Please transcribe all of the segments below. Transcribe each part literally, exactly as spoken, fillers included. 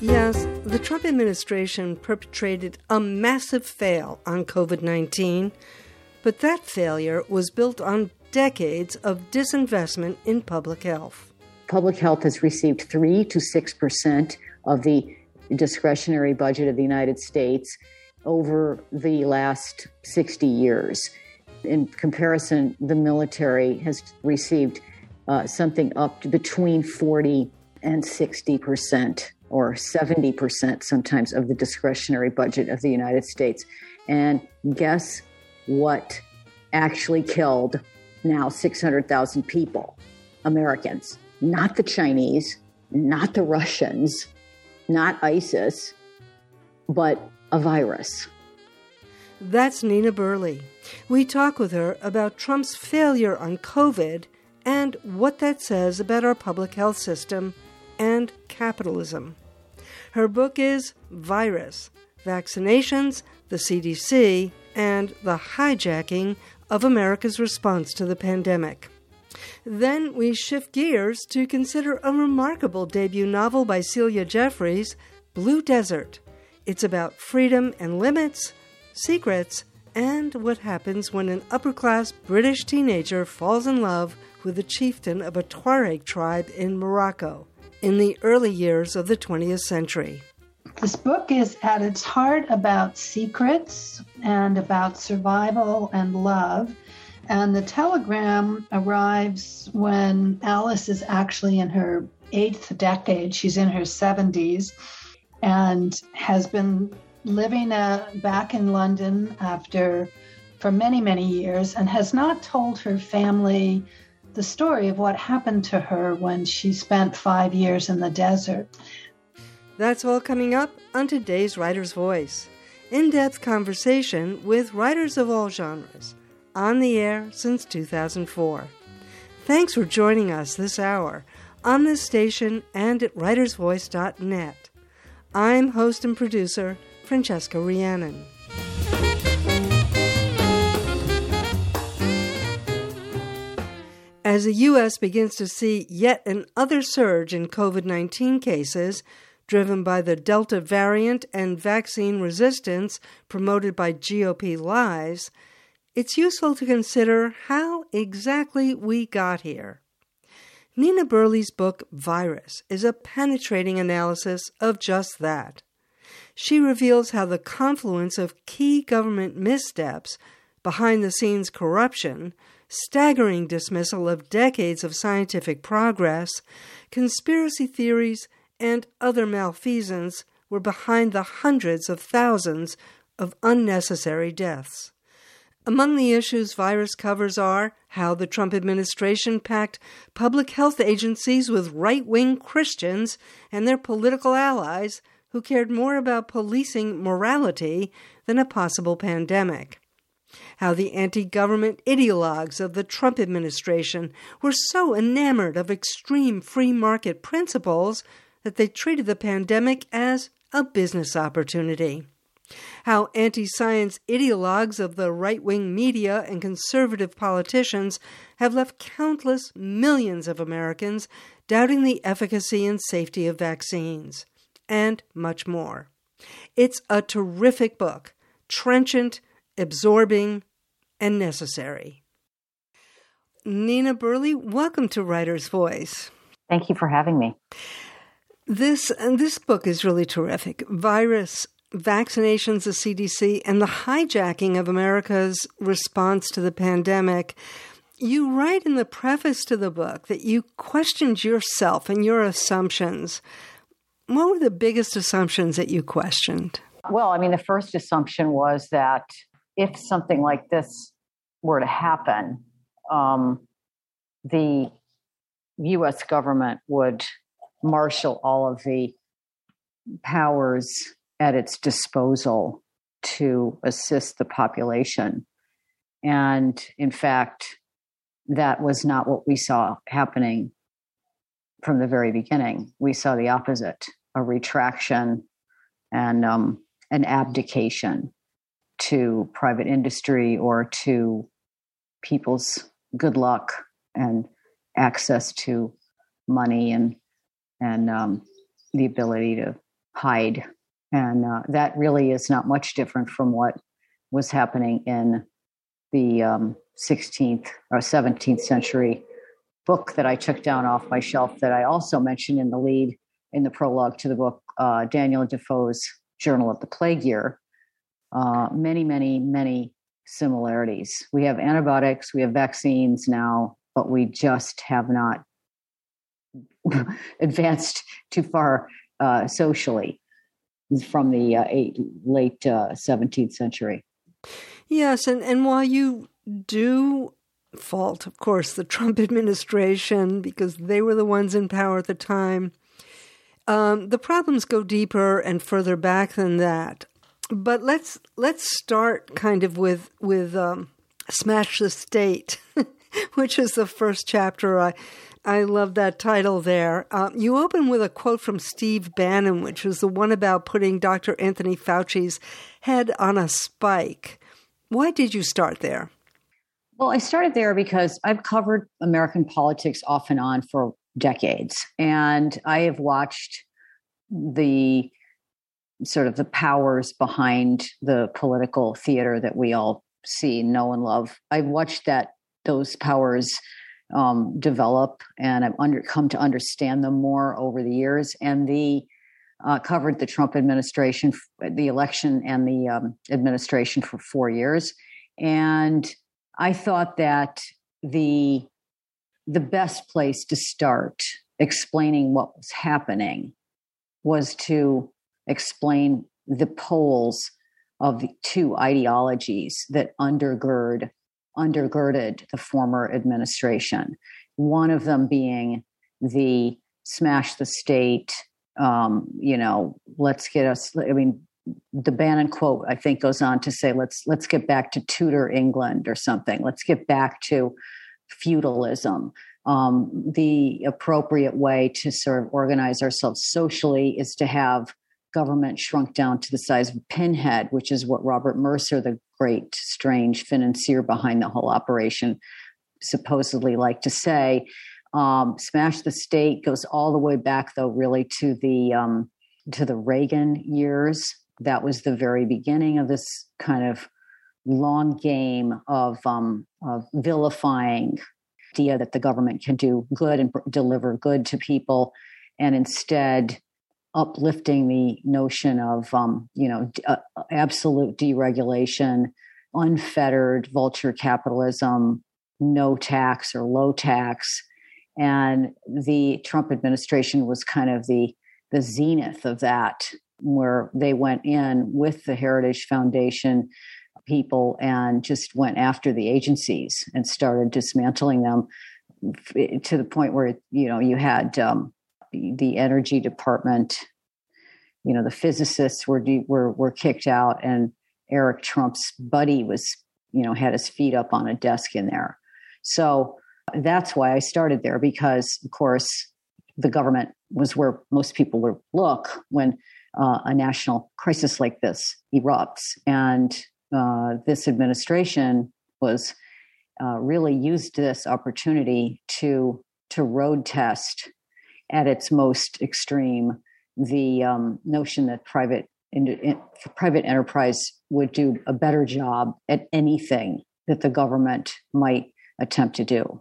Yes, the Trump administration perpetrated a massive fail on covid nineteen, but that failure was built on decades of disinvestment in public health. Public health has received three to six percent of the discretionary budget of the United States over the last sixty years. In comparison, the military has received uh, something up to between forty and sixty percent or seventy percent sometimes of the discretionary budget of the United States. And guess what actually killed now six hundred thousand people, Americans? Not the Chinese, not the Russians, not ISIS, but a virus. That's Nina Burleigh. We talk with her about Trump's failure on COVID and what that says about our public health system and capitalism. Her book is Virus, Vaccinations, the C D C, and the Hijacking of America's Response to the Pandemic. Then we shift gears to consider a remarkable debut novel by Celia Jeffries, Blue Desert. It's about freedom and limits, secrets, and what happens when an upper-class British teenager falls in love with the chieftain of a Tuareg tribe in Morocco in the early years of the twentieth century. This book is at its heart about secrets and about survival and love. And the telegram arrives when Alice is actually in her eighth decade. She's in her seventies and has been living uh, back in London after for many, many years and has not told her family the story of what happened to her when she spent five years in the desert. That's all coming up on today's Writer's Voice. In-depth conversation with writers of all genres, on the air since two thousand four. Thanks for joining us this hour on this station and at writers voice dot net. I'm host and producer Francesca Rhiannon. As the U S begins to see yet another surge in covid nineteen cases, driven by the Delta variant and vaccine resistance promoted by G O P lies, it's useful to consider how exactly we got here. Nina Burleigh's book, Virus, is a penetrating analysis of just that. She reveals how the confluence of key government missteps, behind-the-scenes corruption, staggering dismissal of decades of scientific progress, conspiracy theories, and other malfeasance were behind the hundreds of thousands of unnecessary deaths. Among the issues Virus covers are how the Trump administration packed public health agencies with right-wing Christians and their political allies who cared more about policing morality than a possible pandemic. How the anti-government ideologues of the Trump administration were so enamored of extreme free market principles that they treated the pandemic as a business opportunity. How anti-science ideologues of the right-wing media and conservative politicians have left countless millions of Americans doubting the efficacy and safety of vaccines, and much more. It's a terrific book, trenchant, absorbing, and necessary. Nina Burleigh, welcome to Writer's Voice. Thank you for having me. This, and this book is really terrific. Virus, Vaccinations, the C D C, and the Hijacking of America's Response to the Pandemic. You write in the preface to the book that you questioned yourself and your assumptions. What were the biggest assumptions that you questioned? Well, I mean, the first assumption was that if something like this were to happen, um, the U S government would marshal all of the powers at its disposal to assist the population. And in fact, that was not what we saw happening from the very beginning. We saw the opposite, a retraction and um, an abdication to private industry or to people's good luck and access to money and and um, the ability to hide. And uh, that really is not much different from what was happening in the um, sixteenth or seventeenth century book that I took down off my shelf that I also mentioned in the lead, in the prologue to the book, uh, Daniel Defoe's Journal of the Plague Year. Uh, many, many, many similarities. We have antibiotics, we have vaccines now, but we just have not advanced too far uh, socially from the uh, eight, late uh, seventeenth century. Yes, and, and while you do fault, of course, the Trump administration, because they were the ones in power at the time, um, the problems go deeper and further back than that. But let's let's start kind of with with um, Smash the State, which is the first chapter. I I love that title there. Uh, you open with a quote from Steve Bannon, which was the one about putting Doctor Anthony Fauci's head on a spike. Why did you start there? Well, I started there because I've covered American politics off and on for decades, and I have watched the sort of the powers behind the political theater that we all see, know, and love. I've watched that those powers um, develop, and I've under, come to understand them more over the years. And the uh, covered the Trump administration, the election, and the um, administration for four years, and I thought that the the best place to start explaining what was happening was to explain the poles of the two ideologies that undergird undergirded the former administration. One of them being the smash the state, um, you know, let's get us, I mean, the Bannon quote, I think, goes on to say, let's let's get back to Tudor England or something. Let's get back to feudalism. Um, the appropriate way to sort of organize ourselves socially is to have government shrunk down to the size of a pinhead, which is what Robert Mercer, the great, strange financier behind the whole operation, supposedly liked to say. Um, smash the state goes all the way back, though, really to the um, to the Reagan years. That was the very beginning of this kind of long game of, um, of vilifying the idea that the government can do good and deliver good to people, and instead uplifting the notion of, um, you know, uh, absolute deregulation, unfettered vulture capitalism, no tax or low tax. And the Trump administration was kind of the the zenith of that, where they went in with the Heritage Foundation people and just went after the agencies and started dismantling them to the point where, you know, you had um, the Energy Department, you know, the physicists were, were, were kicked out, and Eric Trump's buddy was, you know, had his feet up on a desk in there. So that's why I started there, because, of course, the government was where most people would look when uh, a national crisis like this erupts. And uh, this administration was uh, really used this opportunity to to road test at its most extreme the um, notion that private in, in, private enterprise would do a better job at anything that the government might attempt to do.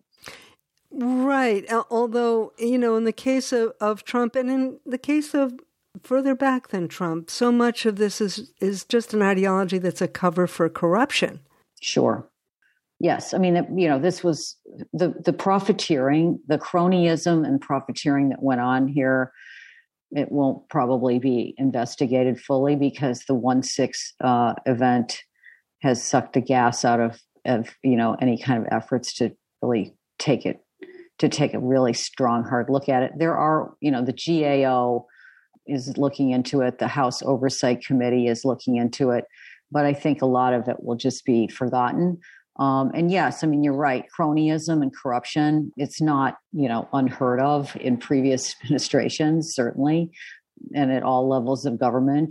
Right. Although, you know, in the case of, of Trump, and in the case of further back than Trump, so much of this is, is just an ideology that's a cover for corruption. Sure. Yes. I mean, you know, this was the, the profiteering, the cronyism and profiteering that went on here. It won't probably be investigated fully because the one six uh, event has sucked the gas out of, of, you know, any kind of efforts to really take it, to take a really strong, hard look at it. There are, you know, the G A O is looking into it. The House Oversight Committee is looking into it. But I think a lot of it will just be forgotten. Um, and yes, I mean, you're right. Cronyism and corruption, it's not, you know, unheard of in previous administrations, certainly, and at all levels of government.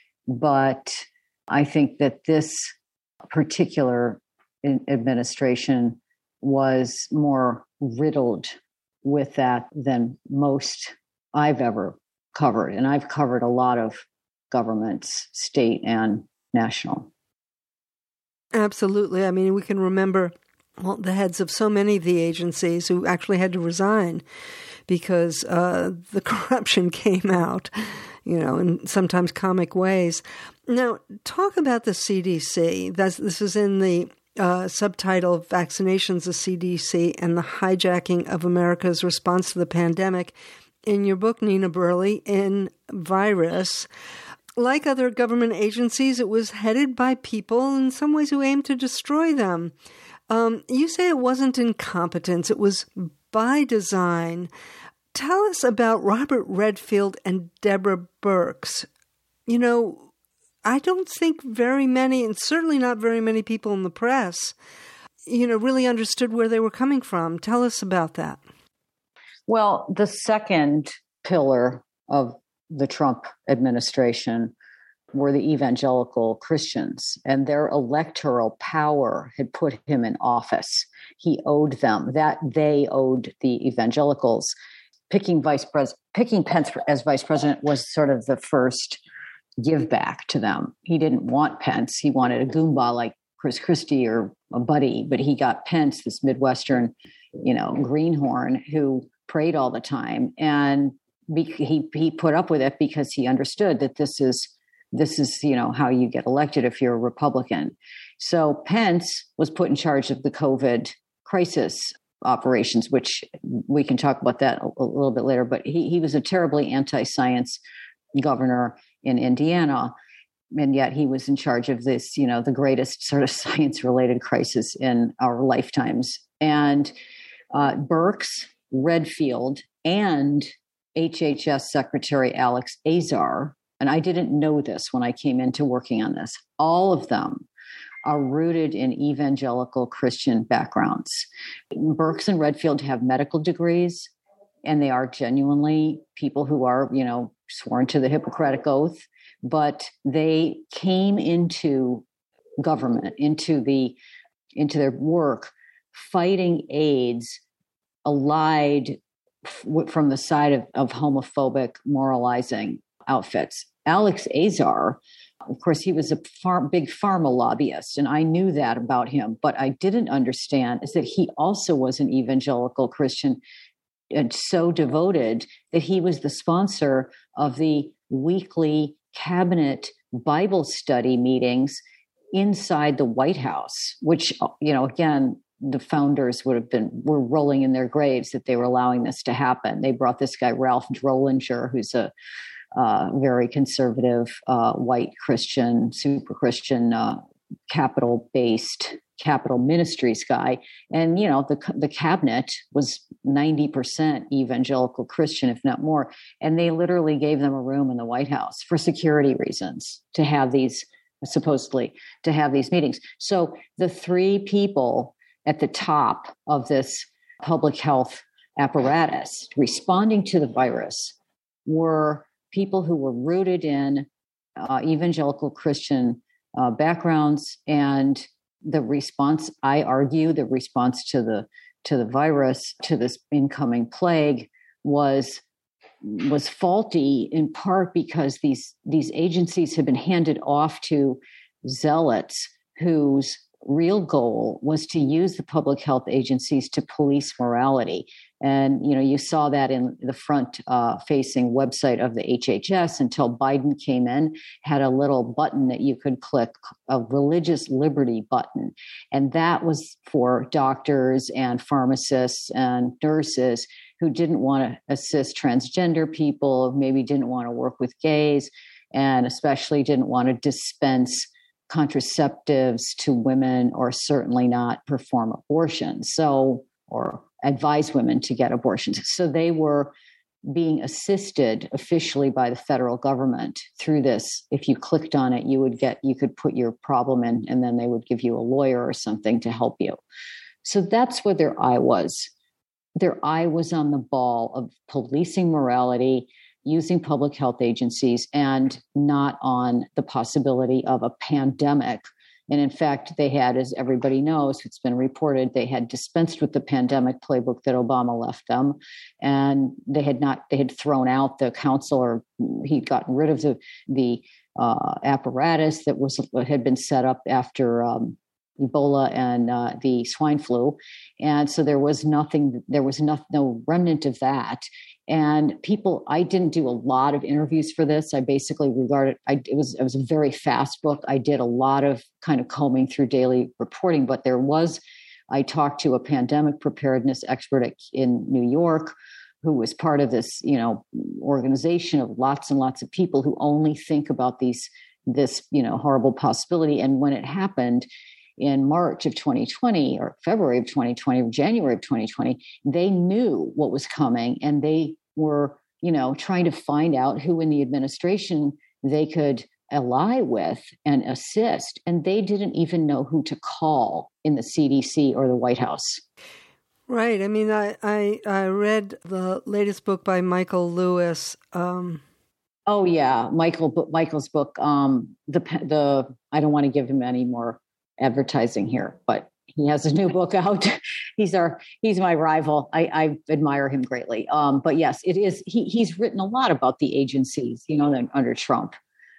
But I think that this particular administration was more riddled with that than most I've ever covered. And I've covered a lot of governments, state and national. Absolutely. I mean, we can remember well, the heads of so many of the agencies who actually had to resign because uh, the corruption came out, you know, in sometimes comic ways. Now, talk about the C D C. That's, this is in the uh, subtitle, Vaccinations, the C D C, and the Hijacking of America's Response to the Pandemic. In your book, Nina Burleigh, in Virus, like other government agencies, it was headed by people in some ways who aimed to destroy them. Um, you say it wasn't incompetence, it was by design. Tell us about Robert Redfield and Deborah Birx. You know, I don't think very many, and certainly not very many people in the press, you know, really understood where they were coming from. Tell us about that. Well, the second pillar of the Trump administration were the evangelical Christians, and their electoral power had put him in office. He owed them that. They owed the evangelicals. Picking vice pres, picking Pence as vice president was sort of the first give back to them. He didn't want Pence. He wanted a Goomba like Chris Christie or a buddy, but he got Pence, this Midwestern, you know, greenhorn who prayed all the time, and be, he he put up with it because he understood that this is this is you know how you get elected if you're a Republican. So Pence was put in charge of the COVID crisis operations, which we can talk about that a, a little bit later. But he he was a terribly anti-science governor in Indiana, and yet he was in charge of this, you know, the greatest sort of science-related crisis in our lifetimes. And uh, Birx, Redfield, and H H S Secretary Alex Azar, and I didn't know this when I came into working on this, all of them are rooted in evangelical Christian backgrounds. Birx and Redfield have medical degrees, and they are genuinely people who are, you know, sworn to the Hippocratic Oath, but they came into government, into the into their work, fighting AIDS, allied f- from the side of, of homophobic, moralizing outfits. Alex Azar, of course, he was a far, big pharma lobbyist, and I knew that about him. But I didn't understand is that he also was an evangelical Christian, and so devoted that he was the sponsor of the weekly cabinet Bible study meetings inside the White House, which, you know, again, the founders would have been, were rolling in their graves that they were allowing this to happen. They brought this guy, Ralph Drollinger, who's a uh, very conservative, uh, white Christian, super Christian, uh, capital-based Capital Ministries guy. And, you know, the the cabinet was ninety percent evangelical Christian, if not more. And they literally gave them a room in the White House for security reasons to have these, supposedly, to have these meetings. So the three people at the top of this public health apparatus responding to the virus were people who were rooted in uh, evangelical Christian uh, backgrounds. And the response, I argue, the response to the to the virus, to this incoming plague, was was faulty in part because these these agencies had been handed off to zealots whose real goal was to use the public health agencies to police morality. And, you know, you saw that in the front uh, facing website of the H H S until Biden came in, had a little button that you could click, a religious liberty button. And that was for doctors and pharmacists and nurses who didn't want to assist transgender people, maybe didn't want to work with gays, and especially didn't want to dispense contraceptives to women, or certainly not perform abortions. So, or advise women to get abortions. So they were being assisted officially by the federal government through this. If you clicked on it, you would get, you could put your problem in, and then they would give you a lawyer or something to help you. So that's where their eye was. Their eye was on the ball of policing morality, using public health agencies, and not on the possibility of a pandemic And in fact, they had, as everybody knows, it's been reported, they had dispensed with the pandemic playbook that Obama left them. And they had not, they had thrown out the council, or he'd gotten rid of the, the uh, apparatus that was had been set up after um, Ebola and uh, the swine flu. And so there was nothing, there was no, no remnant of that. And people, I didn't do a lot of interviews for this. I basically regarded, I, it was, it was a very fast book. I did a lot of kind of combing through daily reporting, but there was, I talked to a pandemic preparedness expert in New York who was part of this, you know, organization of lots and lots of people who only think about these, this, you know, horrible possibility. And when it happened in March of twenty twenty or February of twenty twenty or January of twenty twenty, they knew what was coming, and they were, you know, trying to find out who in the administration they could ally with and assist. And they didn't even know who to call in the C D C or the White House. Right. I mean, I, I, I read the latest book by Michael Lewis. Um, oh, yeah. Michael, Michael's book, um, the, the, I don't want to give him any more advertising here, but he has a new book out. he's our, he's my rival. I, I admire him greatly. Um, but yes, it is, he, he's written a lot about the agencies, you know, under Trump.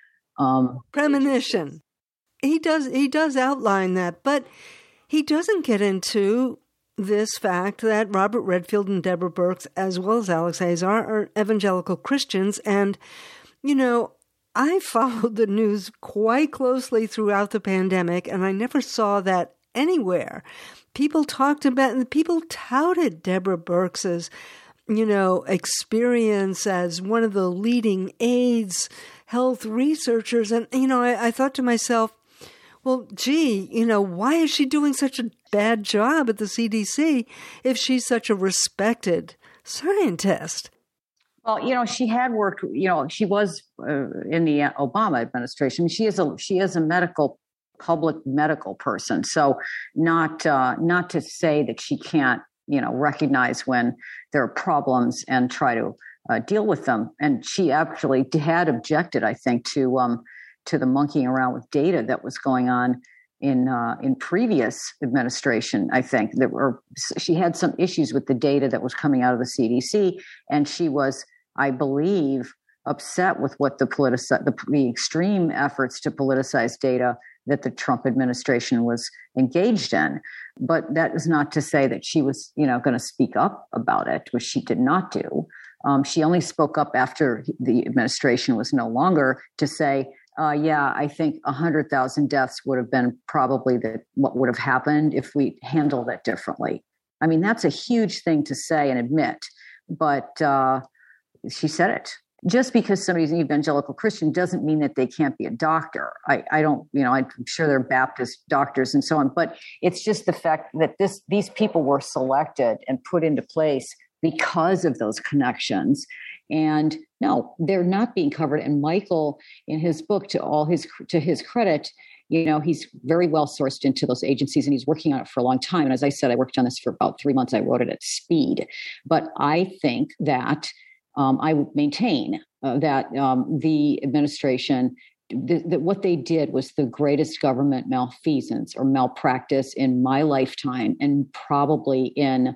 Um, Premonition. He does, he does outline that, but he doesn't get into this fact that Robert Redfield and Deborah Birx, as well as Alex Azar, are evangelical Christians. And, you know, I followed the news quite closely throughout the pandemic, and I never saw that anywhere. People talked about, people touted Deborah Birx's, you know, experience as one of the leading AIDS health researchers. And, you know, I, I thought to myself, well, gee, you know, why is she doing such a bad job at the C D C if she's such a respected scientist? Well, you know, she had worked, you know, she was uh, in the Obama administration. She is a, she is a medical, public medical person. So not, uh, not to say that she can't, you know, recognize when there are problems and try to uh, deal with them. And she actually had objected, I think, to, um, to the monkeying around with data that was going on in uh, in previous administration. I think there were, she had some issues with the data that was coming out of the C D C, and she was, I believe, upset with what the politici- the, the extreme efforts to politicize data that the Trump administration was engaged in. But that is not to say that she was, you know, going to speak up about it, which she did not do. Um, she only spoke up after the administration was no longer, to say, Uh, yeah, I think one hundred thousand deaths would have been probably the, what would have happened if we handled it differently. I mean, that's a huge thing to say and admit, but uh, she said it. Just because somebody's an evangelical Christian doesn't mean that they can't be a doctor. I, I don't, you know, I'm sure they're Baptist doctors and so on, but it's just the fact that this these people were selected and put into place because of those connections. And no, they're not being covered. And Michael, in his book, to all his to his credit, you know, he's very well sourced into those agencies, and he's working on it for a long time. And as I said, I worked on this for about three months. I wrote it at speed. But I think that um, I would maintain uh, that um, the administration, th- that what they did was the greatest government malfeasance or malpractice in my lifetime, and probably in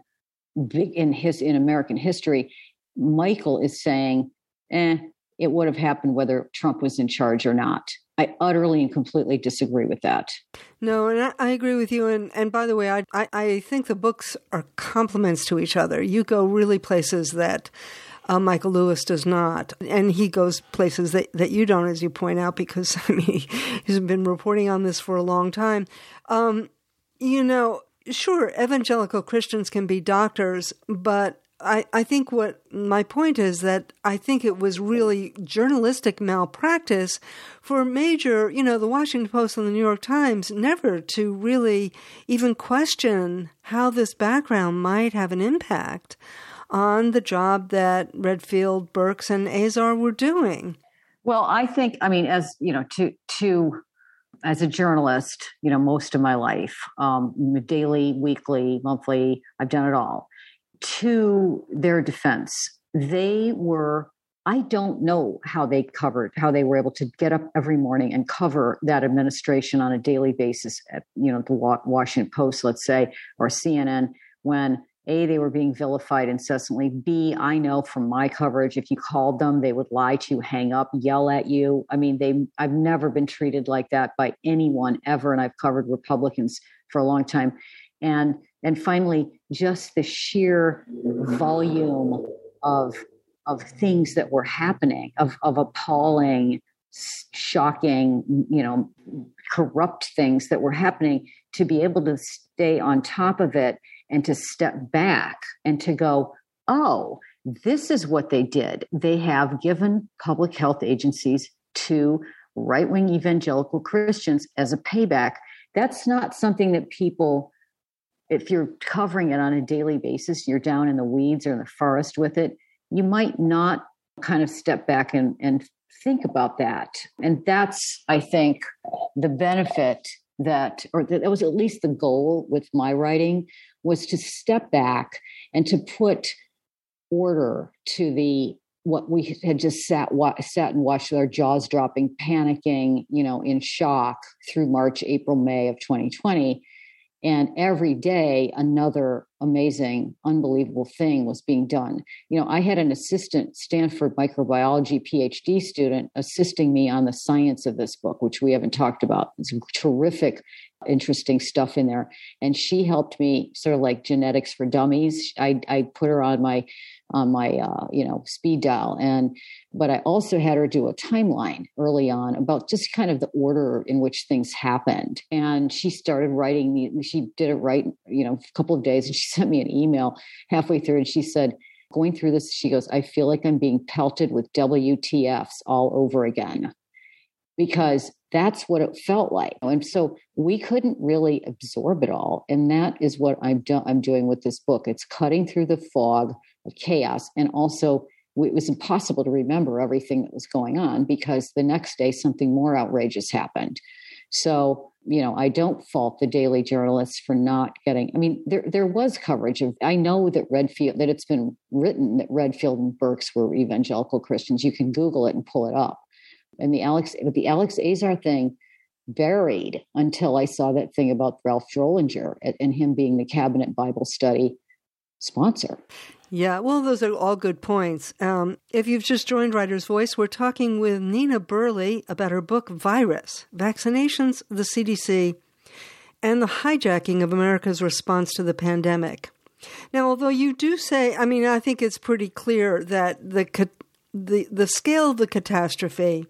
in his in American history. Michael is saying, eh, it would have happened whether Trump was in charge or not. I utterly and completely disagree with that. No, and I, I agree with you. And, and by the way, I, I, I think the books are complements to each other. You go really places that uh, Michael Lewis does not. And he goes places that, that you don't, as you point out, because I mean, he's been reporting on this for a long time. Um, you know, sure, evangelical Christians can be doctors, but I, I think what my point is that I think it was really journalistic malpractice for major, you know, the Washington Post and the New York Times never to really even question how this background might have an impact on the job that Redfield, Birx, and Azar were doing. Well, I think, I mean, as, you know, to, to, as a journalist, you know, most of my life, um, daily, weekly, monthly, I've done it all. To their defense, they were I don't know how they covered, how they were able to get up every morning and cover that administration on a daily basis at, you know, the Washington Post, let's say, or C N N, when A, they were being vilified incessantly. B, I know from my coverage, if you called them, they would lie to you, hang up, yell at you. I mean, they, I've never been treated like that by anyone ever. And I've covered Republicans for a long time. And, and finally, just the sheer volume of, of things that were happening, of, of appalling, shocking, you know, corrupt things that were happening, to be able to stay on top of it and to step back and to go, oh, this is what they did. They have given public health agencies to right-wing evangelical Christians as a payback. That's not something that people, if you're covering it on a daily basis, you're down in the weeds or in the forest with it, you might not kind of step back and, and think about that. And that's, I think, the benefit that, or that was at least the goal with my writing, was to step back and to put order to the, what we had just sat, wa- sat and watched with our jaws dropping, panicking, you know, in shock through March, April, May of twenty twenty. And every day, another amazing, unbelievable thing was being done. You know, I had an assistant Stanford microbiology PhD student assisting me on the science of this book, which we haven't talked about. It's terrific, interesting stuff in there. And she helped me, sort of like genetics for dummies. I, I put her on my, on my, uh, you know, speed dial. And, but I also had her do a timeline early on about just kind of the order in which things happened. And she started writing the, she did it right, you know, a couple of days. And she sent me an email halfway through, and she said, going through this, she goes, I feel like I'm being pelted with W T Fs all over again, because that's what it felt like. And so we couldn't really absorb it all. And that is what I'm, do- I'm doing with this book. It's cutting through the fog of chaos. And also, it was impossible to remember everything that was going on, because the next day something more outrageous happened. So, you know, I don't fault the daily journalists for not getting, I mean, there there was coverage of, I know that Redfield, that it's been written that Redfield and Birx were evangelical Christians. You can Google it and pull it up. And the Alex, but the Alex Azar thing buried until I saw that thing about Ralph Drollinger and him being the cabinet Bible study sponsor. Yeah, well, those are all good points. Um, if you've just joined Writer's Voice, we're talking with Nina Burleigh about her book, Virus, Vaccinations, the C D C, and the Hijacking of America's Response to the Pandemic. Now, although you do say, I mean, I think it's pretty clear that the the, the scale of the catastrophe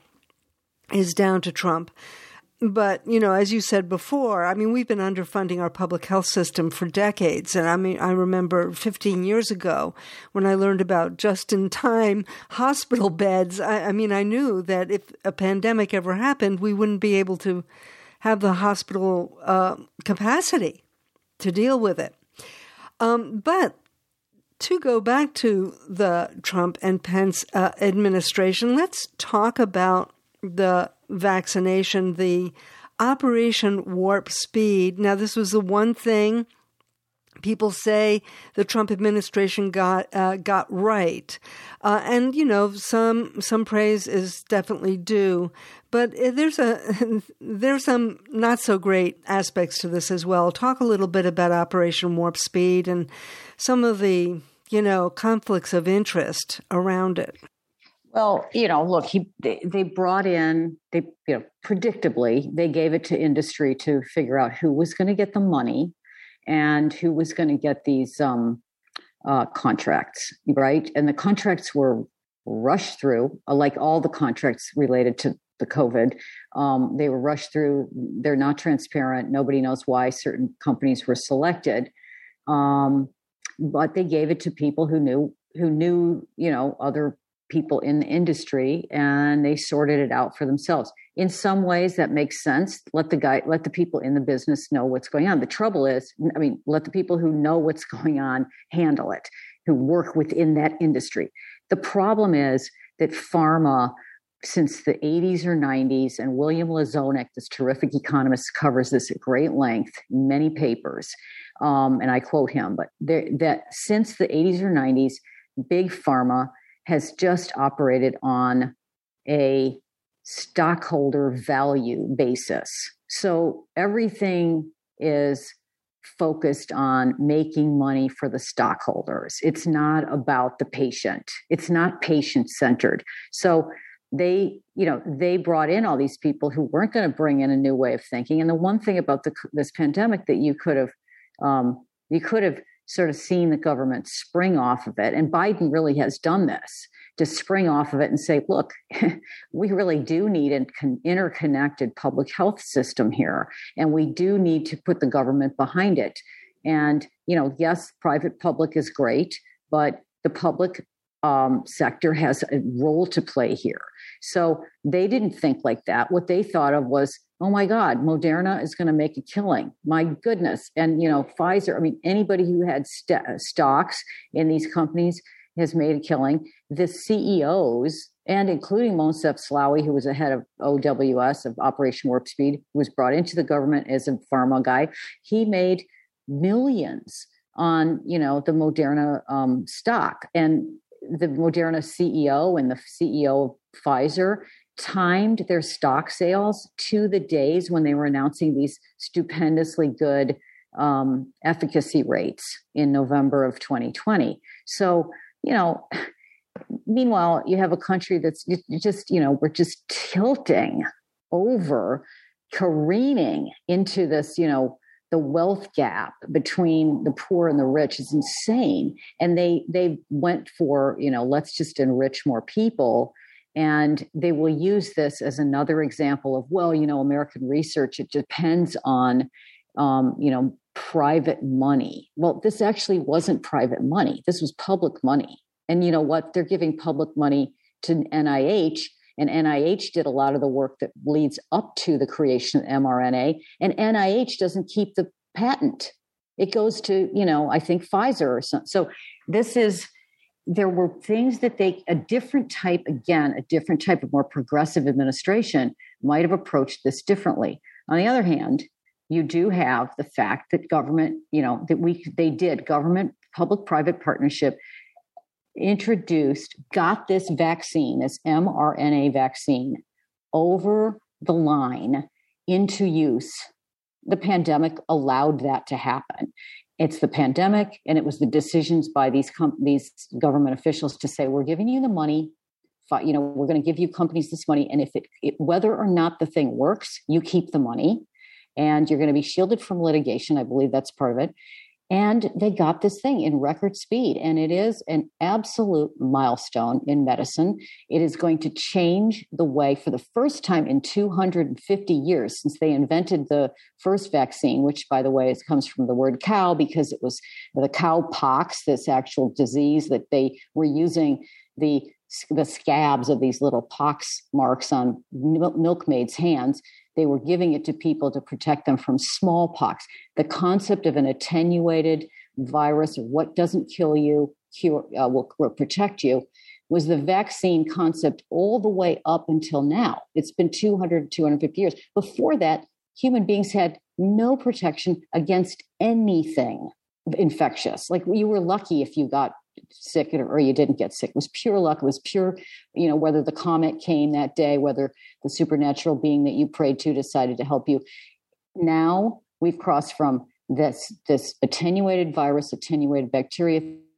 is down to Trump. But, you know, as you said before, I mean, we've been underfunding our public health system for decades. And I mean, I remember fifteen years ago when I learned about just-in-time hospital beds. I, I mean, I knew that if a pandemic ever happened, we wouldn't be able to have the hospital uh, capacity to deal with it. Um, but to go back to the Trump and Pence uh, administration, let's talk about the vaccination, the Operation Warp Speed. Now, this was the one thing people say the Trump administration got uh, got right, uh, and you know, some some praise is definitely due. But there's a there's some not so great aspects to this as well. Talk a little bit about Operation Warp Speed and some of the you know conflicts of interest around it. Well, you know, look, he they, they brought in, they you know, predictably, they gave it to industry to figure out who was going to get the money and who was going to get these um, uh, contracts, right? And the contracts were rushed through, like all the contracts related to the COVID. Um, they were rushed through. They're not transparent. Nobody knows why certain companies were selected. Um, but they gave it to people who knew, who knew, you know, other people in the industry, and they sorted it out for themselves. In some ways that makes sense. Let the guy, let the people in the business know what's going on. The trouble is, I mean, let the people who know what's going on handle it, who work within that industry. The problem is that pharma, since the eighties or nineties, and William Lazonik, this terrific economist, covers this at great length, many papers, um, and I quote him, but there, that since the eighties or nineties, big pharma has just operated on a stockholder value basis. So everything is focused on making money for the stockholders. It's not about the patient. It's not patient-centered. So they, you know, they brought in all these people who weren't going to bring in a new way of thinking. And the one thing about the, this pandemic that you could have, um, you could have sort of seen the government spring off of it. And Biden really has done this, to spring off of it and say, look, we really do need an interconnected public health system here. And we do need to put the government behind it. And, you know, yes, private public is great, but the public um, sector has a role to play here. So they didn't think like that. What they thought of was, oh my God, Moderna is going to make a killing. My goodness. And, you know, Pfizer, I mean, anybody who had st- stocks in these companies has made a killing. The C E Os, and including Moncef Slaoui, who was the head of O W S, of Operation Warp Speed, who was brought into the government as a pharma guy, he made millions on, you know, the Moderna um, stock. And the Moderna C E O and the C E O of Pfizer timed their stock sales to the days when they were announcing these stupendously good um, efficacy rates in November of twenty twenty. So, you know, meanwhile, you have a country that's just, you know, we're just tilting over, careening into this, you know, the wealth gap between the poor and the rich is insane. And they they went for, you know, let's just enrich more people. And they will use this as another example of, well, you know, American research, it depends on, um, you know, private money. Well, this actually wasn't private money. This was public money. And you know what? They're giving public money to N I H, and N I H did a lot of the work that leads up to the creation of mRNA. And N I H doesn't keep the patent. It goes to, you know, I think Pfizer or something. So this is, there were things that they, a different type, again, a different type of more progressive administration might have approached this differently. On the other hand, you do have the fact that government, you know, that we, they did government, public-private partnership introduced, got this vaccine, this mRNA vaccine over the line into use. The pandemic allowed that to happen. It's the pandemic, and it was the decisions by these com- these government officials to say, we're giving you the money, you know, we're going to give you companies this money, and if it, it whether or not the thing works, you keep the money, and you're going to be shielded from litigation. I believe that's part of it. And they got this thing in record speed. And it is an absolute milestone in medicine. It is going to change the way, for the first time in two hundred fifty years, since they invented the first vaccine, which, by the way, it comes from the word cow, because it was the cow pox, this actual disease that they were using the, the scabs of these little pox marks on milkmaids' hands. They were giving it to people to protect them from smallpox. The concept of an attenuated virus, or what doesn't kill you, cure, uh, will, will protect you, was the vaccine concept all the way up until now. It's been two hundred, two hundred fifty years. Before that, human beings had no protection against anything infectious. Like, you were lucky if you got sick or you didn't get sick. It was pure luck. It was pure, you know, whether the comet came that day, whether the supernatural being that you prayed to decided to help you. Now we've crossed from this, this attenuated virus, attenuated bacteria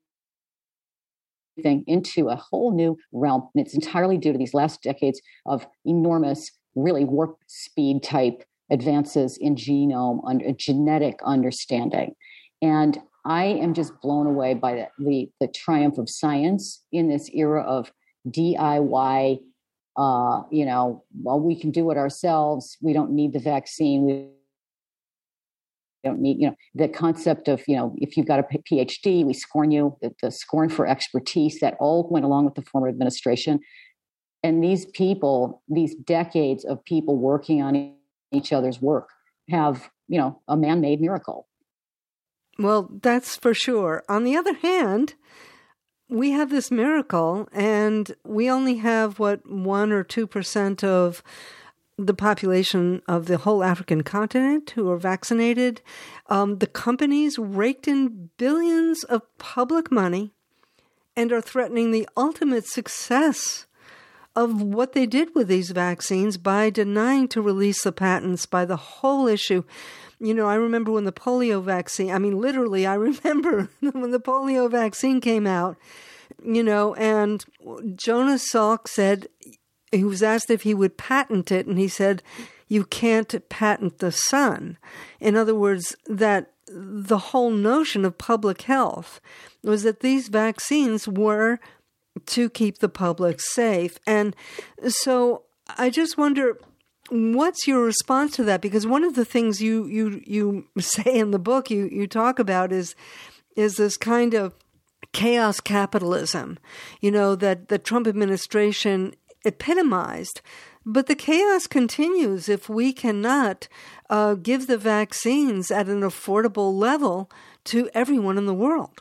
thing into a whole new realm. And it's entirely due to these last decades of enormous, really warp speed type advances in genome, under, genetic understanding. And I am just blown away by the, the, the triumph of science in this era of D I Y. Uh, you know, well, we can do it ourselves. We don't need the vaccine. We don't need, you know, the concept of, you know, if you've got a P H D, we scorn you, the, the scorn for expertise, that all went along with the former administration. And these people, these decades of people working on each other's work have, you know, a man-made miracle. Well, that's for sure. On the other hand, we have this miracle, and we only have, what, one or two percent of the population of the whole African continent who are vaccinated. Um, the companies raked in billions of public money and are threatening the ultimate success of what they did with these vaccines by denying to release the patents, by the whole issue. You know, I remember when the polio vaccine, I mean, literally, I remember when the polio vaccine came out, you know, and Jonas Salk said, he was asked if he would patent it, and he said, you can't patent the sun. In other words, that the whole notion of public health was that these vaccines were to keep the public safe. And so I just wonder, what's your response to that? Because one of the things you you you say in the book, you you talk about is is this kind of chaos capitalism, you know, that the Trump administration epitomized. But the chaos continues if we cannot uh, give the vaccines at an affordable level to everyone in the world.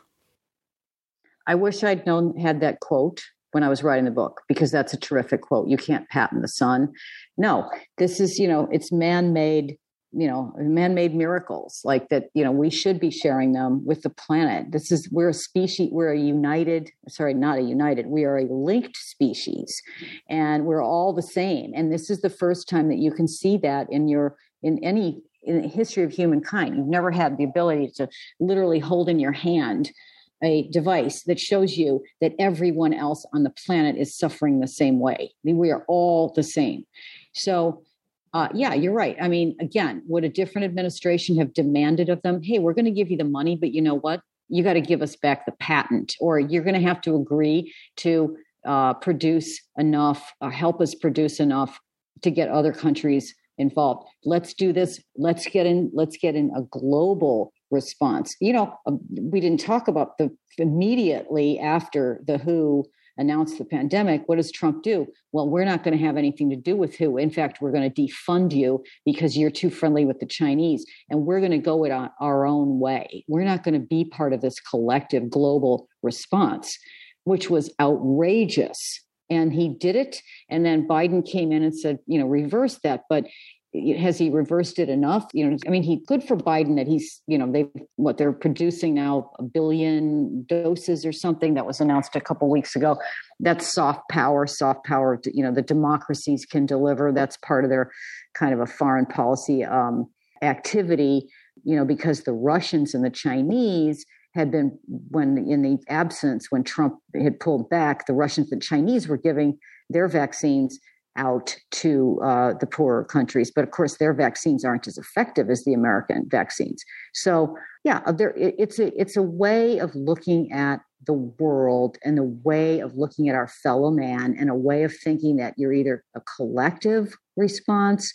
I wish I'd known, had that quote when I was writing the book, because that's a terrific quote. You can't patent the sun. No, this is, you know, it's man-made, you know, man-made miracles like that, you know, we should be sharing them with the planet. This is, we're a species, we're a united, sorry, not a united, we are a linked species, and we're all the same. And this is the first time that you can see that in your, in any, in the history of humankind. You've never had the ability to literally hold in your hand a device that shows you that everyone else on the planet is suffering the same way. We are all the same. So, uh, yeah, you're right. I mean, again, would a different administration have demanded of them, hey, we're going to give you the money, but you know what? You got to give us back the patent, or you're going to have to agree to uh, produce enough, or help us produce enough to get other countries involved. Let's do this. Let's get in, let's get in a global response. You know, we didn't talk about the immediately after the W H O announced the pandemic. What does Trump do? Well, we're not going to have anything to do with W H O. In fact, we're going to defund you because you're too friendly with the Chinese, and we're going to go it on our own way. We're not going to be part of this collective global response, which was outrageous. And he did it. And then Biden came in and said, you know, reverse that. But has he reversed it enough? You know, I mean, he good for Biden that he's, you know, they what they're producing now a billion doses or something that was announced a couple of weeks ago. That's soft power, soft power. You know, the democracies can deliver. That's part of their kind of a foreign policy um, activity. You know, because the Russians and the Chinese had been, when in the absence, when Trump had pulled back, the Russians and Chinese were giving their vaccines out to uh, the poorer countries. But of course, their vaccines aren't as effective as the American vaccines. So yeah, there, it, it's, a, it's a way of looking at the world and a way of looking at our fellow man and a way of thinking that you're either a collective response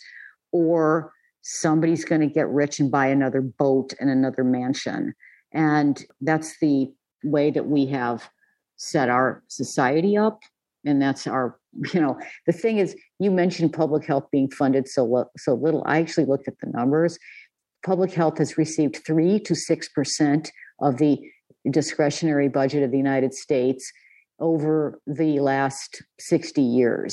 or somebody's going to get rich and buy another boat and another mansion. And that's the way that we have set our society up. And that's our, you know, the thing is, you mentioned public health being funded so lo- so little. I actually looked at the numbers. Public health has received three to six percent of the discretionary budget of the United States over the last sixty years.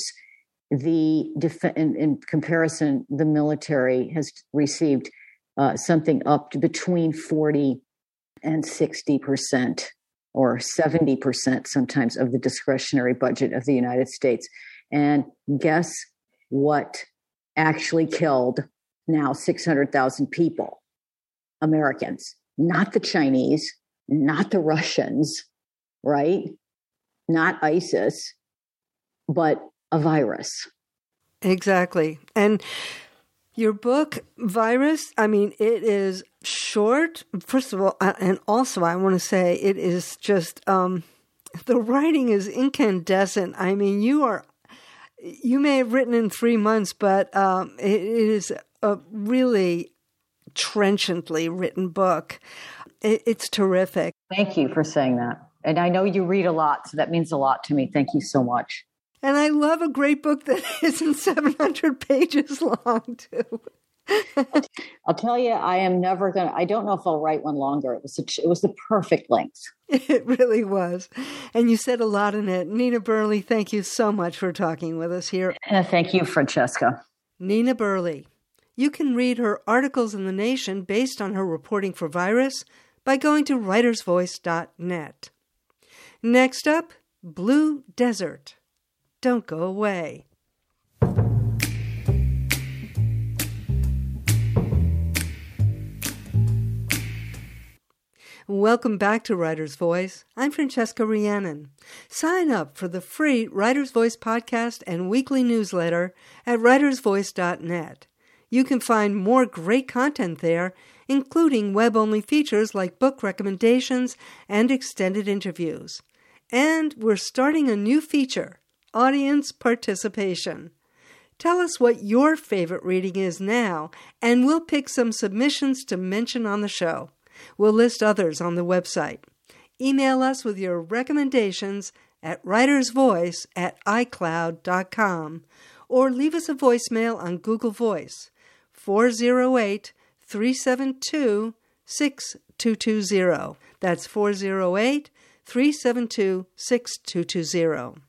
The def- in, in comparison, the military has received uh, something up to between forty and sixty percent. Or seventy percent sometimes of the discretionary budget of the United States. And guess what actually killed now six hundred thousand people? Americans, not the Chinese, not the Russians, right? Not ISIS, but a virus. Exactly. And your book, Virus, I mean, it is short, first of all, and also I want to say it is just, um, the writing is incandescent. I mean, you are, you may have written in three months, but um, it, it is a really trenchantly written book. It, it's terrific. Thank you for saying that. And I know you read a lot, so that means a lot to me. Thank you so much. And I love a great book that isn't seven hundred pages long, too. I'll tell you, I am never going to, I don't know if I'll write one longer. It was, a, it was the perfect length. It really was. And you said a lot in it. Nina Burley, thank you so much for talking with us here. Uh, thank you, Francesca. Nina Burley. You can read her articles in The Nation based on her reporting for Virus by going to writers voice dot net. Next up, Blue Desert. Don't go away. Welcome back to Writer's Voice. I'm Francesca Rhiannon. Sign up for the free Writer's Voice podcast and weekly newsletter at writers voice dot net. You can find more great content there, including web-only features like book recommendations and extended interviews. And we're starting a new feature, audience participation. Tell us what your favorite reading is now, and we'll pick some submissions to mention on the show. We'll list others on the website. Email us with your recommendations at writersvoice at i cloud dot com or leave us a voicemail on Google Voice, four oh eight, three seven two, six two two zero. That's four oh eight, three seven two, six two two zero.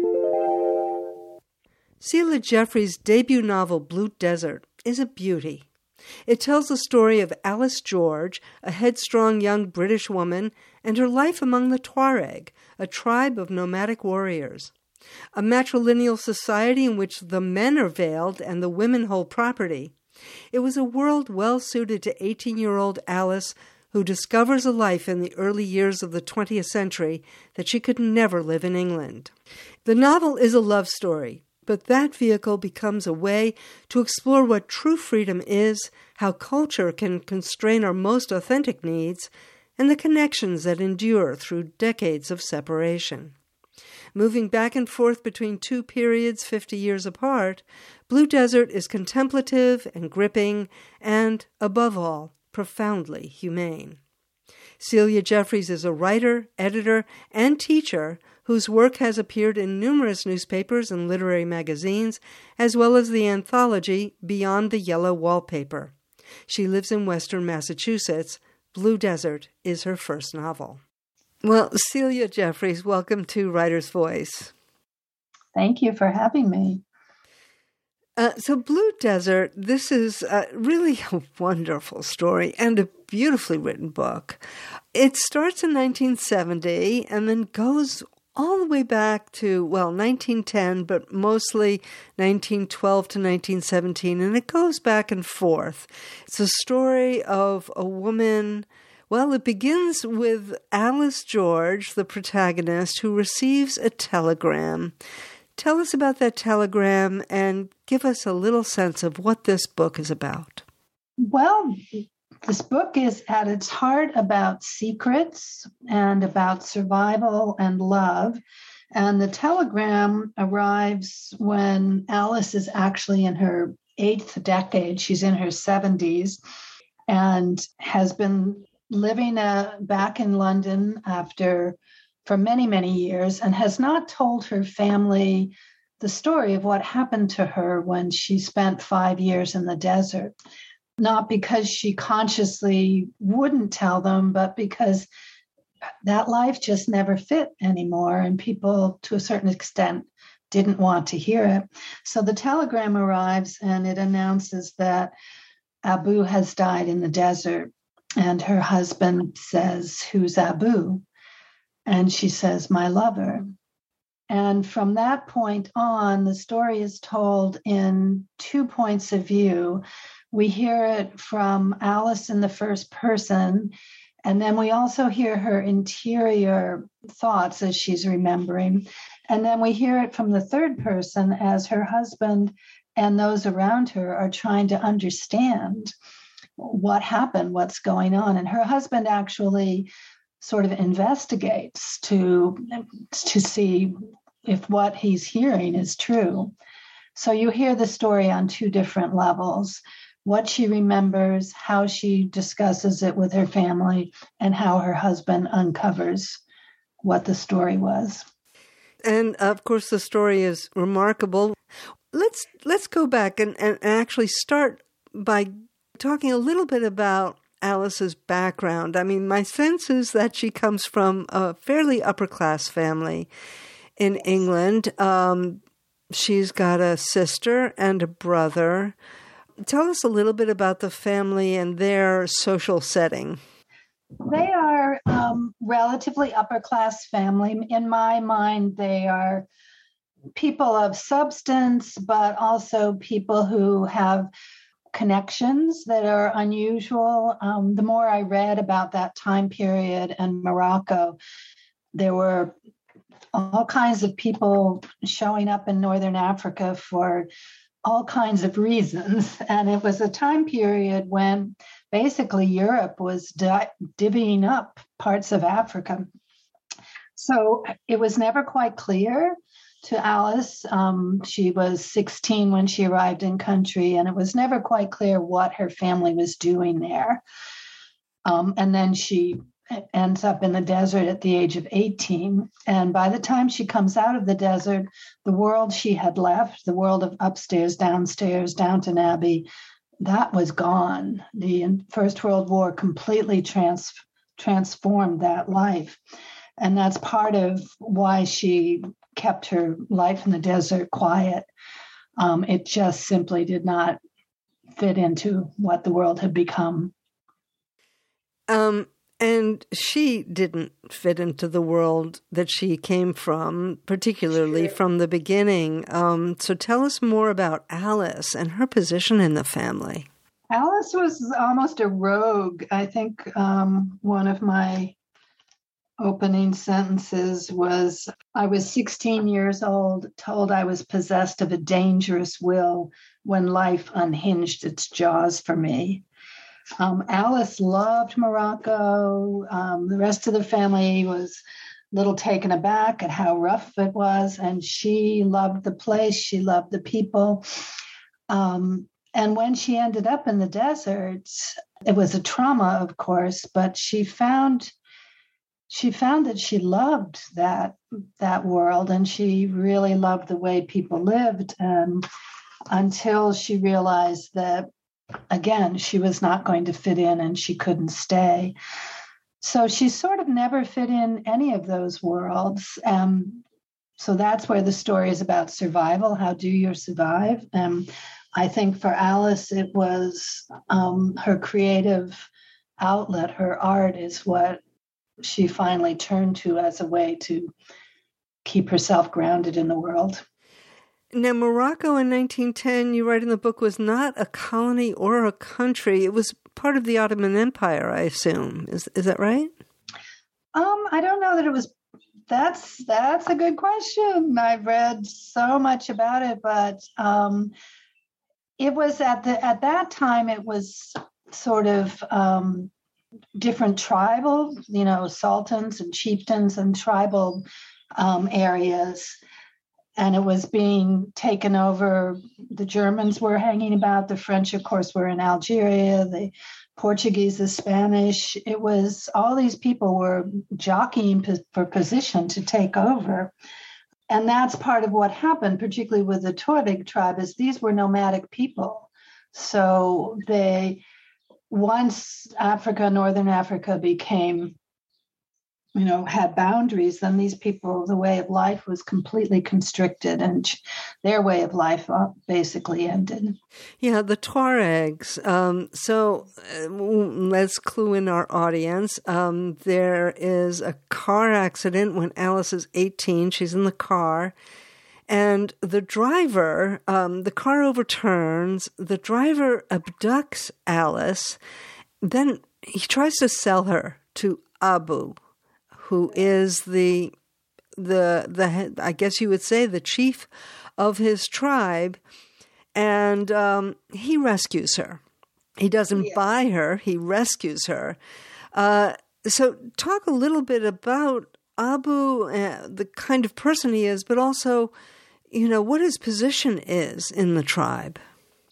Celia Jeffrey's debut novel, Blue Desert, is a beauty. It tells the story of Alice George, a headstrong young British woman, and her life among the Tuareg, a tribe of nomadic warriors. A matrilineal society in which the men are veiled and the women hold property. It was a world well suited to eighteen-year-old Alice, who discovers a life in the early years of the twentieth century that she could never live in England. The novel is a love story, but that vehicle becomes a way to explore what true freedom is, how culture can constrain our most authentic needs, and the connections that endure through decades of separation. Moving back and forth between two periods fifty years apart, Blue Desert is contemplative and gripping and, above all, profoundly humane. Celia Jeffreys is a writer, editor, and teacher whose work has appeared in numerous newspapers and literary magazines, as well as the anthology Beyond the Yellow Wallpaper. She lives in Western Massachusetts. Blue Desert is her first novel. Well, Celia Jeffreys, welcome to Writer's Voice. Thank you for having me. Uh, so Blue Desert, this is uh, really a wonderful story and a beautifully written book. It starts in nineteen seventy and then goes all the way back to, well, nineteen ten, but mostly nineteen twelve to nineteen seventeen, and it goes back and forth. It's a story of a woman. Well, it begins with Alice George, the protagonist, who receives a telegram. Tell us about that telegram and give us a little sense of what this book is about. Well, this book is at its heart about secrets and about survival and love. And the telegram arrives when Alice is actually in her eighth decade. She's in her seventies and has been living uh, back in London after for many, many years, and has not told her family the story of what happened to her when she spent five years in the desert. Not because she consciously wouldn't tell them, but because that life just never fit anymore, and people, to a certain extent, didn't want to hear it. So the telegram arrives, and it announces that Abu has died in the desert, and her husband says, "Who's Abu?" And she says, "My lover." And from that point on, the story is told in two points of view. We hear it from Alice in the first person, and then we also hear her interior thoughts as she's remembering. And then we hear it from the third person as her husband and those around her are trying to understand what happened, what's going on. And her husband actually sort of investigates to, to see if what he's hearing is true. So you hear the story on two different levels: what she remembers, how she discusses it with her family, and how her husband uncovers what the story was. And of course, the story is remarkable. Let's let's go back and, and actually start by talking a little bit about Alice's background. I mean, my sense is that she comes from a fairly upper-class family in England. Um, she's got a sister and a brother. Tell us a little bit about the family and their social setting. They are um, relatively upper class family. In my mind, they are people of substance, but also people who have connections that are unusual. Um, the more I read about that time period in Morocco, there were all kinds of people showing up in Northern Africa for all kinds of reasons. And it was a time period when basically Europe was di- divvying up parts of Africa. So it was never quite clear to Alice. Um, she was sixteen when she arrived in country, and it was never quite clear what her family was doing there. Um, and then she ends up in the desert at the age of eighteen. And by the time she comes out of the desert, the world she had left, the world of upstairs, downstairs, Downton Abbey, that was gone. The First World War completely trans- transformed that life. And that's part of why she kept her life in the desert quiet. Um, it just simply did not fit into what the world had become. Um, and she didn't fit into the world that she came from, particularly Sure. from the beginning. Um, so tell us more about Alice and her position in the family. Alice was almost a rogue. I think um, one of my opening sentences was, I was sixteen years old, told I was possessed of a dangerous will when life unhinged its jaws for me. Um, Alice loved Morocco. Um, the rest of the family was a little taken aback at how rough it was, and she loved the place. She loved the people. Um, and when she ended up in the desert, it was a trauma, of course, but she found she found that she loved that that world, and she really loved the way people lived, um, until she realized that, again, she was not going to fit in and she couldn't stay. So she sort of never fit in any of those worlds. Um, so that's where the story is about survival. How do you survive? Um, I think for Alice, it was um, her creative outlet, her art is what she finally turned to as a way to keep herself grounded in the world. Now, Morocco in nineteen ten, you write in the book, was not a colony or a country. It was part of the Ottoman Empire, I assume. Is is that right? Um, I don't know that it was. That's that's a good question. I've read so much about it, but um, it was at the at that time. It was sort of um, different tribal, you know, sultans and chieftains and tribal um, areas. And it was being taken over. The Germans were hanging about. The French, of course, were in Algeria. The Portuguese, the Spanish. It was all these people were jockeying for position to take over. And that's part of what happened, particularly with the Tuareg tribe, is these were nomadic people. So they, once Africa, Northern Africa became, you know, had boundaries, then these people, the way of life was completely constricted, and their way of life basically ended. Yeah, the Tuaregs. Um, so uh, let's clue in our audience. Um, there is a car accident when Alice is eighteen. She's in the car. And the driver, um, the car overturns. The driver abducts Alice. Then he tries to sell her to Abu, who is the, the, the, I guess you would say, the chief of his tribe. And um, he rescues her. He doesn't yeah. buy her. He rescues her. Uh, so talk a little bit about Abu, uh, the kind of person he is, but also, you know, what his position is in the tribe.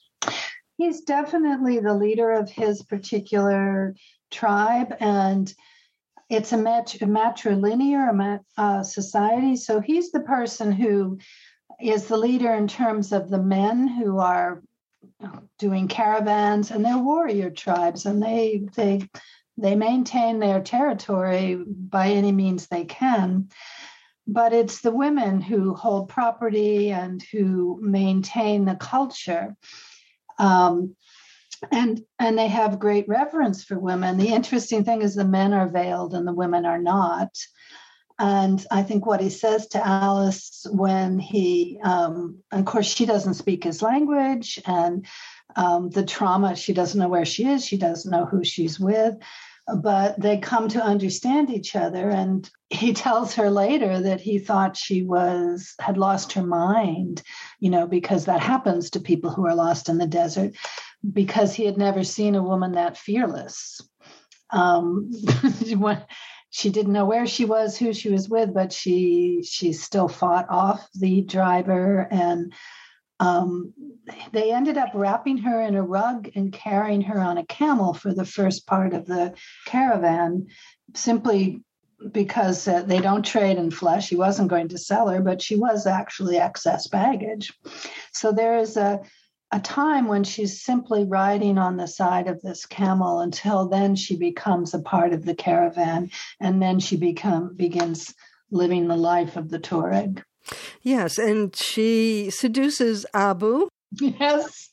He's definitely the leader of his particular tribe, and it's a, mat- a matrilinear a mat- uh, society. So he's the person who is the leader in terms of the men who are doing caravans, and they're warrior tribes, and they they they maintain their territory by any means they can. But it's the women who hold property and who maintain the culture. Um, and and they have great reverence for women. The interesting thing is the men are veiled and the women are not. And I think what he says to Alice when he, um, of course, she doesn't speak his language, and um, the trauma, she doesn't know where she is, she doesn't know who she's with, but they come to understand each other. And he tells her later that he thought she was, had lost her mind, you know, because that happens to people who are lost in the desert, because he had never seen a woman that fearless. Um, She didn't know where she was, who she was with, but she she still fought off the driver. And um, they ended up wrapping her in a rug and carrying her on a camel for the first part of the caravan, simply because uh, they don't trade in flesh. He wasn't going to sell her, but she was actually excess baggage. So there is a a time when she's simply riding on the side of this camel. Until then she becomes a part of the caravan, and then she become begins living the life of the Tuareg. Yes, and she seduces Abu. Yes.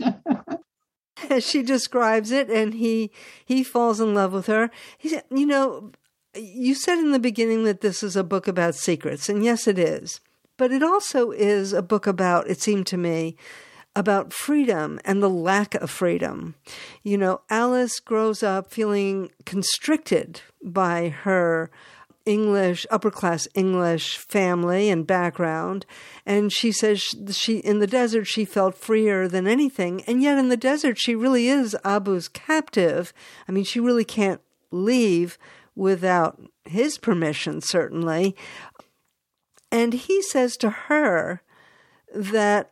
As she describes it, and he he falls in love with her. He said, you know, you said in the beginning that this is a book about secrets, and yes, it is. But it also is a book about, it seemed to me, about freedom and the lack of freedom. You know, Alice grows up feeling constricted by her English, upper-class English family and background. And she says she, in the desert, she felt freer than anything. And yet in the desert, she really is Abu's captive. I mean, she really can't leave without his permission, certainly. And he says to her that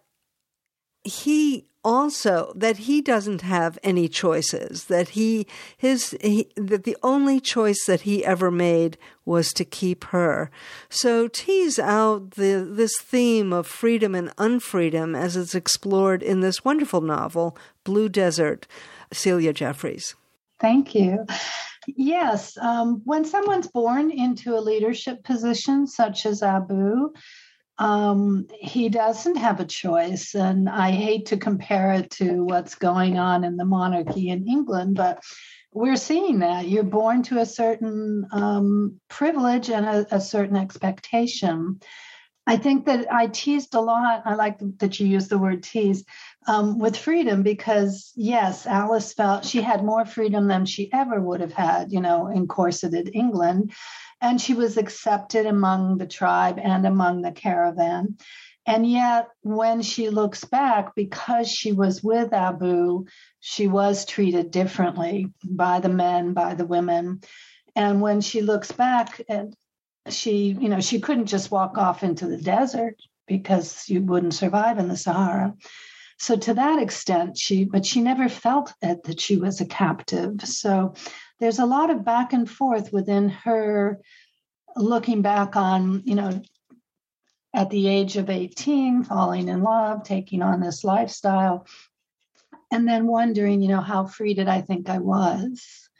he also, that he doesn't have any choices, that he, his, he, that the only choice that he ever made was to keep her. So tease out the, this theme of freedom and unfreedom as it's explored in this wonderful novel, Blue Desert, Celia Jeffreys. Thank you. Yes, um, when someone's born into a leadership position such as Abu, Um, he doesn't have a choice. And I hate to compare it to what's going on in the monarchy in England, but we're seeing that. You're born to a certain um, privilege and a, a certain expectation. I think that I teased a lot. I like that you used the word tease um, with freedom, because, yes, Alice felt she had more freedom than she ever would have had, you know, in corseted England. And she was accepted among the tribe and among the caravan. And yet, when she looks back, because she was with Abu, she was treated differently by the men, by the women. And when she looks back, and she, you know, she couldn't just walk off into the desert because you wouldn't survive in the Sahara. So to that extent, she, but she never felt that, that she was a captive. So there's a lot of back and forth within her, looking back on, you know, at the age of eighteen, falling in love, taking on this lifestyle, and then wondering, you know, how free did I think I was?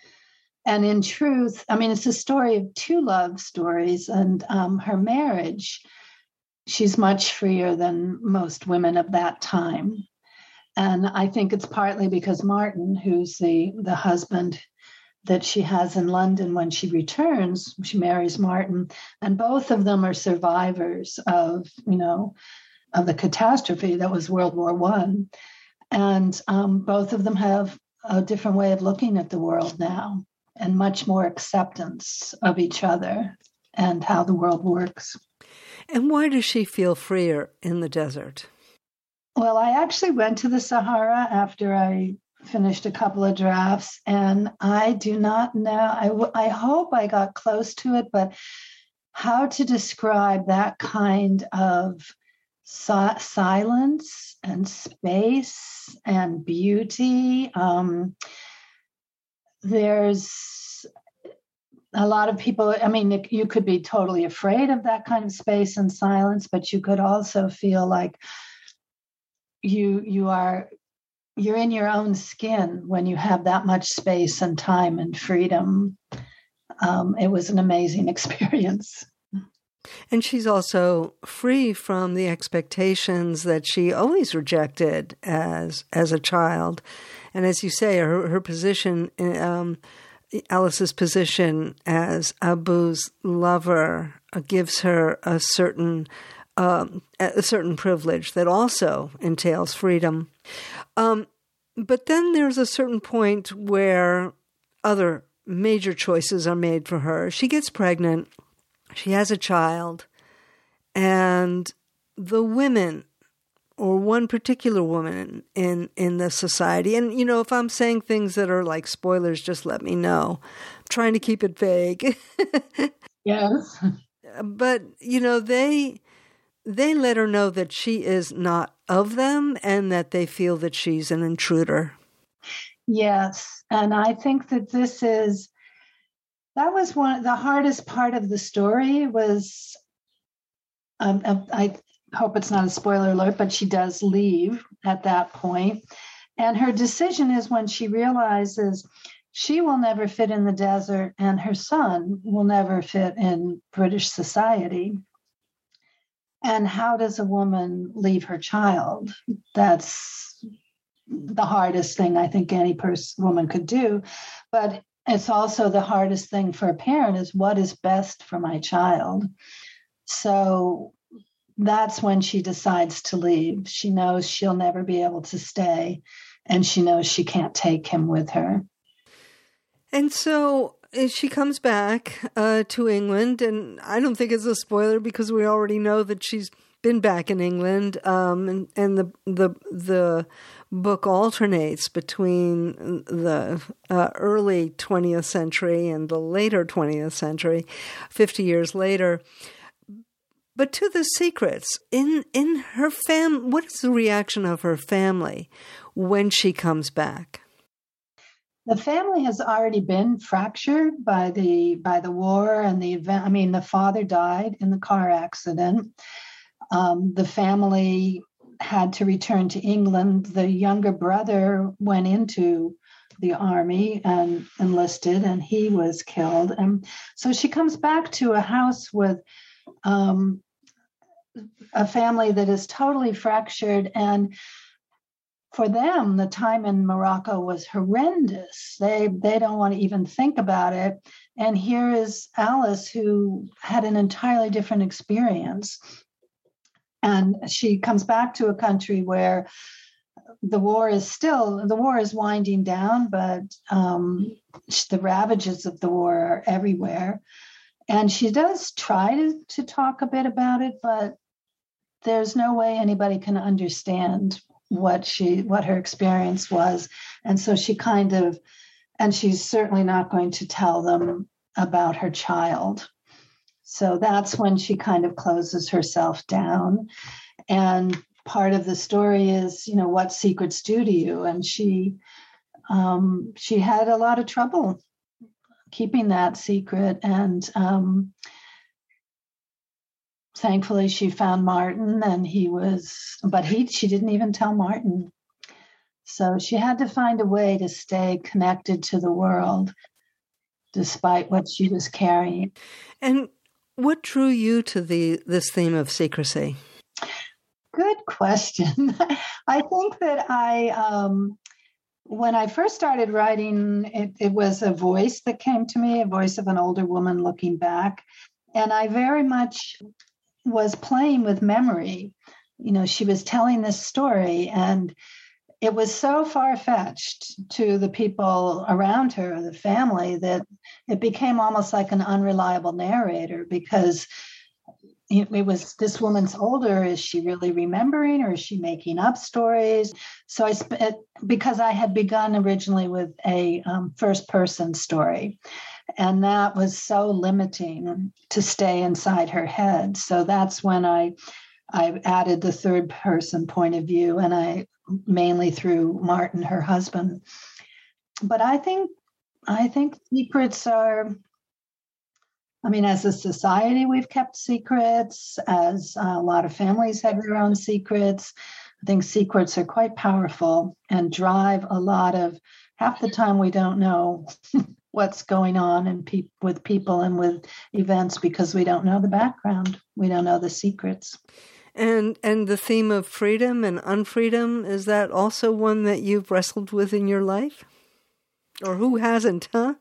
And in truth, I mean, it's a story of two love stories, and um, her marriage, she's much freer than most women of that time. And I think it's partly because Martin, who's the, the husband that she has in London when she returns, she marries Martin, and both of them are survivors of, you know, of the catastrophe that was World War One. And um, both of them have a different way of looking at the world now, and much more acceptance of each other and how the world works. And why does she feel freer in the desert? Well, I actually went to the Sahara after I finished a couple of drafts, and I do not know, I, w- I hope I got close to it, but how to describe that kind of si- silence and space and beauty. Um, there's a lot of people, I mean, you could be totally afraid of that kind of space and silence, but you could also feel like you you are you're in your own skin when you have that much space and time and freedom. Um, it was an amazing experience. And she's also free from the expectations that she always rejected as as a child. And as you say, her, her position, um, Alice's position as Abu's lover uh, gives her a certain um, a certain privilege that also entails freedom. Um, but then there's a certain point where other major choices are made for her. She gets pregnant. She has a child, and the women, or one particular woman in, in the society, and, you know, if I'm saying things that are like spoilers, just let me know. I'm trying to keep it vague. Yes. But, you know, they they let her know that she is not of them and that they feel that she's an intruder. Yes, and I think that this is That was one the hardest part of the story was, um, I hope it's not a spoiler alert, but she does leave at that point. And her decision is when she realizes she will never fit in the desert and her son will never fit in British society. And how does a woman leave her child? That's the hardest thing I think any person, woman could do. But it's also the hardest thing for a parent is what is best for my child. So that's when she decides to leave. She knows she'll never be able to stay, and she knows she can't take him with her. And so she comes back uh, to England, and I don't think it's a spoiler because we already know that she's been back in England, um, and, and the the the book alternates between the uh, early twentieth century and the later twentieth century, fifty years later. But to the secrets, in in her fam, what is the reaction of her family when she comes back? The family has already been fractured by the by the war and the event. I mean, the father died in the car accident. Um, the family had to return to England. The younger brother went into the army and enlisted, and he was killed. And so she comes back to a house with um, a family that is totally fractured. And for them, the time in Morocco was horrendous. They they don't want to even think about it. And here is Alice, who had an entirely different experience. And she comes back to a country where the war is still, the war is winding down, but um, the ravages of the war are everywhere. And she does try to, to talk a bit about it, but there's no way anybody can understand what she, what her experience was. And so she kind of, and she's certainly not going to tell them about her child. So that's when she kind of closes herself down. And part of the story is, you know, what secrets do to you? And she um, she had a lot of trouble keeping that secret. And um, thankfully she found Martin, and he was, but he she didn't even tell Martin. So she had to find a way to stay connected to the world despite what she was carrying. And what drew you to the this theme of secrecy? Good question. I think that I, um, when I first started writing, it, it was a voice that came to me, a voice of an older woman looking back. And I very much was playing with memory. You know, she was telling this story, and it was so far-fetched to the people around her, the family, that it became almost like an unreliable narrator, because it was, this woman's older. Is she really remembering, or is she making up stories? So I, it, because I had begun originally with a um, first-person story, and that was so limiting to stay inside her head. So that's when I, I added the third-person point of view, and I mainly through Martin, her husband. But I think, I think secrets are, I mean, as a society, we've kept secrets, as a lot of families have their own secrets. I think secrets are quite powerful and drive a lot of, half the time we don't know what's going on in pe- with people and with events because we don't know the background. We don't know the secrets. And and the theme of freedom and unfreedom, is that also one that you've wrestled with in your life? Or who hasn't, huh?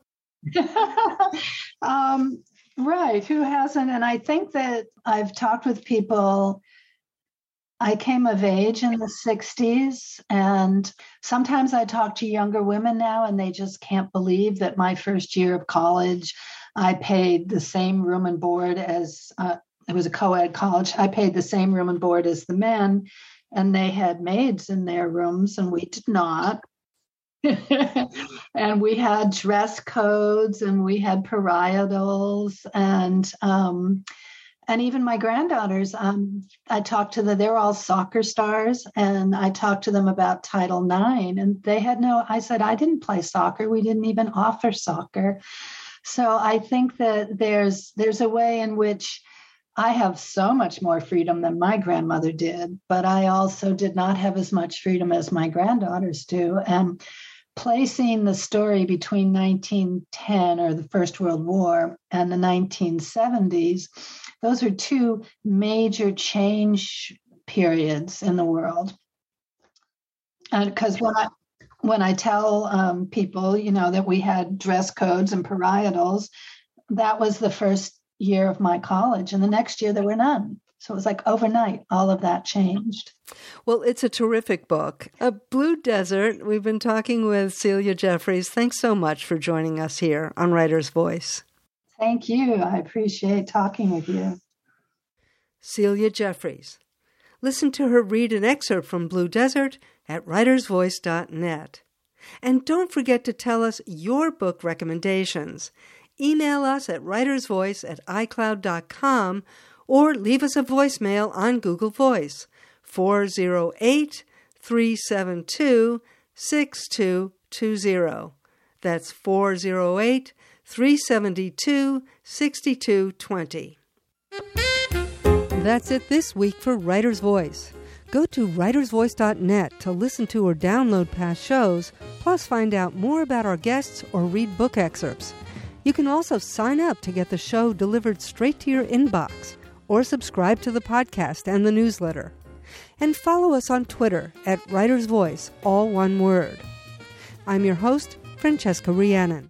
um, right, who hasn't? And I think that I've talked with people. I came of age in the sixties, and sometimes I talk to younger women now, and they just can't believe that my first year of college, I paid the same room and board as, uh, it was a co-ed college, I paid the same room and board as the men, and they had maids in their rooms, and we did not. And we had dress codes, and we had parietals, and um, and even my granddaughters, um, I talked to them, they were all soccer stars, and I talked to them about Title nine, and they had no, I said, I didn't play soccer. We didn't even offer soccer. So I think that there's there's a way in which I have so much more freedom than my grandmother did, but I also did not have as much freedom as my granddaughters do. And placing the story between nineteen ten, or the First World War, and the nineteen seventies, those are two major change periods in the world. And because when I when I tell um, people, you know, that we had dress codes and parietals, that was the first year of my college, and the next year there were none. So it was like overnight, all of that changed. Well, it's a terrific book. A Blue Desert. We've been talking with Celia Jeffreys. Thanks so much for joining us here on Writer's Voice. Thank you. I appreciate talking with you. Celia Jeffreys. Listen to her read an excerpt from Blue Desert at writers voice dot net. And don't forget to tell us your book recommendations. Email us at writersvoice at i cloud dot com or leave us a voicemail on Google Voice, four oh eight, three seven two, six two two zero. That's four oh eight, three seven two, six two two zero. That's it this week for Writer's Voice. Go to writers voice dot net to listen to or download past shows, plus find out more about our guests or read book excerpts. You can also sign up to get the show delivered straight to your inbox, or subscribe to the podcast and the newsletter. And follow us on Twitter at Writer's Voice, all one word. I'm your host, Francesca Rhiannon.